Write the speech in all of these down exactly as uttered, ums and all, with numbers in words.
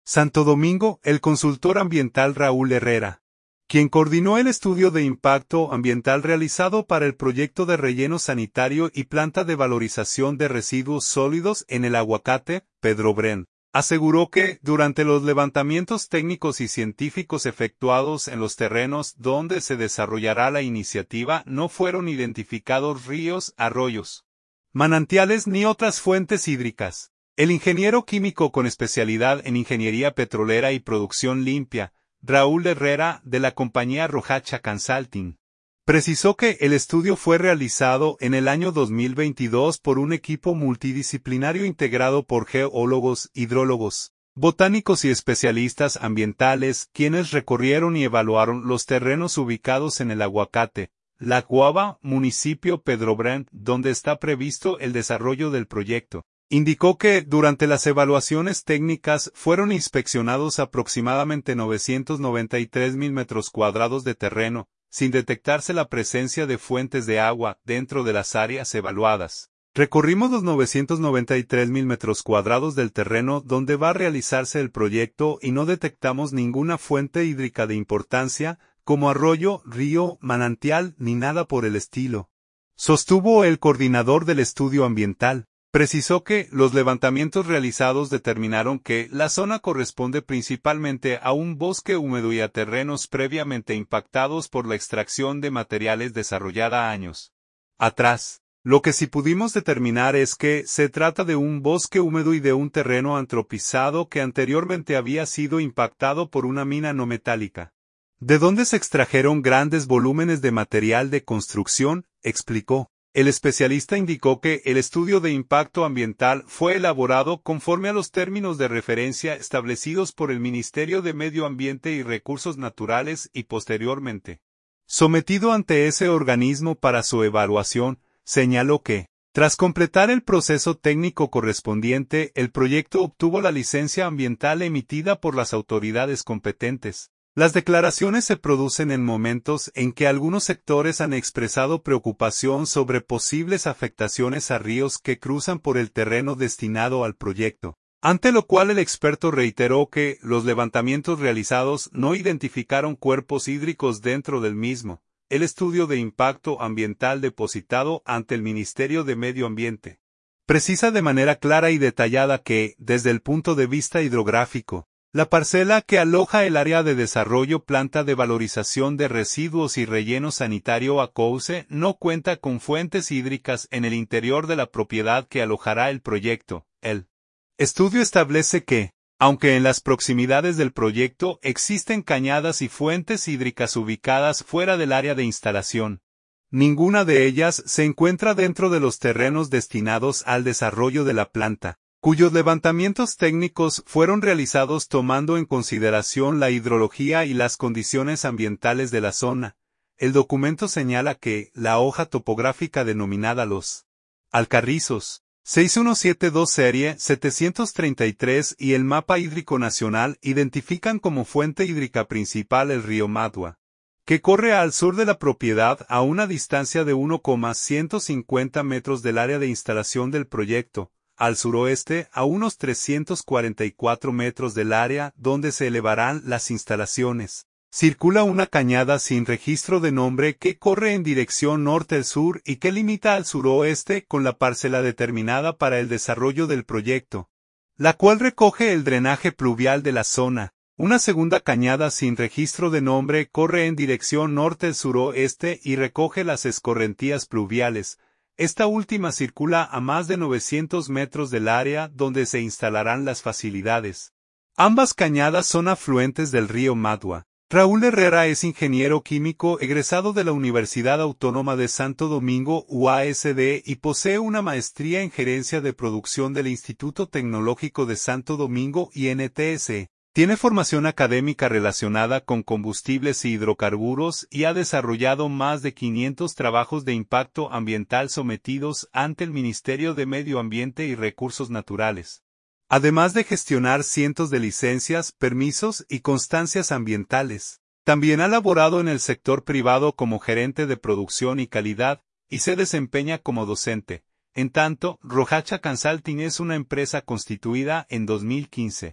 Santo Domingo, el consultor ambiental Raúl Herrera, quien coordinó el estudio de impacto ambiental realizado para el proyecto de relleno sanitario y planta de valorización de residuos sólidos en el Aguacate, Pedro Bren, aseguró que, durante los levantamientos técnicos y científicos efectuados en los terrenos donde se desarrollará la iniciativa, no fueron identificados ríos, arroyos, manantiales ni otras fuentes hídricas. El ingeniero químico con especialidad en ingeniería petrolera y producción limpia, Raúl Herrera, de la compañía Rojacha Consulting, precisó que el estudio fue realizado en el año dos mil veintidós por un equipo multidisciplinario integrado por geólogos, hidrólogos, botánicos y especialistas ambientales, quienes recorrieron y evaluaron los terrenos ubicados en el Aguacate, La Guava, municipio Pedro Bren, donde está previsto el desarrollo del proyecto. Indicó que, durante las evaluaciones técnicas, fueron inspeccionados aproximadamente novecientos noventa y tres mil metros cuadrados de terreno, sin detectarse la presencia de fuentes de agua dentro de las áreas evaluadas. Recorrimos los novecientos noventa y tres mil metros cuadrados del terreno donde va a realizarse el proyecto y no detectamos ninguna fuente hídrica de importancia, como arroyo, río, manantial, ni nada por el estilo, sostuvo el coordinador del estudio ambiental. Precisó que los levantamientos realizados determinaron que la zona corresponde principalmente a un bosque húmedo y a terrenos previamente impactados por la extracción de materiales desarrollada años atrás. Lo que sí pudimos determinar es que se trata de un bosque húmedo y de un terreno antropizado que anteriormente había sido impactado por una mina no metálica, de donde se extrajeron grandes volúmenes de material de construcción, explicó. El especialista indicó que el estudio de impacto ambiental fue elaborado conforme a los términos de referencia establecidos por el Ministerio de Medio Ambiente y Recursos Naturales y posteriormente sometido ante ese organismo para su evaluación. Señaló que, tras completar el proceso técnico correspondiente, el proyecto obtuvo la licencia ambiental emitida por las autoridades competentes. Las declaraciones se producen en momentos en que algunos sectores han expresado preocupación sobre posibles afectaciones a ríos que cruzan por el terreno destinado al proyecto, ante lo cual el experto reiteró que los levantamientos realizados no identificaron cuerpos hídricos dentro del mismo. El estudio de impacto ambiental depositado ante el Ministerio de Medio Ambiente precisa de manera clara y detallada que, desde el punto de vista hidrográfico, la parcela que aloja el área de desarrollo planta de valorización de residuos y relleno sanitario Acouce no cuenta con fuentes hídricas en el interior de la propiedad que alojará el proyecto. El estudio establece que, aunque en las proximidades del proyecto existen cañadas y fuentes hídricas ubicadas fuera del área de instalación, ninguna de ellas se encuentra dentro de los terrenos destinados al desarrollo de la planta, cuyos levantamientos técnicos fueron realizados tomando en consideración la hidrología y las condiciones ambientales de la zona. El documento señala que la hoja topográfica denominada Los Alcarrizos seis mil ciento setenta y dos serie setecientos treinta y tres y el mapa hídrico nacional identifican como fuente hídrica principal el río Madua, que corre al sur de la propiedad a una distancia de uno coma ciento cincuenta metros del área de instalación del proyecto, al suroeste a unos trescientos cuarenta y cuatro metros del área donde se elevarán las instalaciones. Circula una cañada sin registro de nombre que corre en dirección norte-sur y que limita al suroeste con la parcela determinada para el desarrollo del proyecto, la cual recoge el drenaje pluvial de la zona. Una segunda cañada sin registro de nombre corre en dirección norte-suroeste y recoge las escorrentías pluviales. Esta última circula a más de novecientos metros del área donde se instalarán las facilidades. Ambas cañadas son afluentes del río Madua. Raúl Herrera es ingeniero químico egresado de la Universidad Autónoma de Santo Domingo U A S D y posee una maestría en gerencia de producción del Instituto Tecnológico de Santo Domingo I N T S. Tiene formación académica relacionada con combustibles y hidrocarburos y ha desarrollado más de quinientos trabajos de impacto ambiental sometidos ante el Ministerio de Medio Ambiente y Recursos Naturales, además de gestionar cientos de licencias, permisos y constancias ambientales. También ha laborado en el sector privado como gerente de producción y calidad, y se desempeña como docente. En tanto, Rojacha Consulting es una empresa constituida en dos mil quince.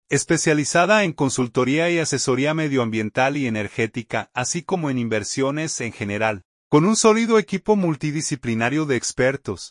especializada en consultoría y asesoría medioambiental y energética, así como en inversiones en general, con un sólido equipo multidisciplinario de expertos.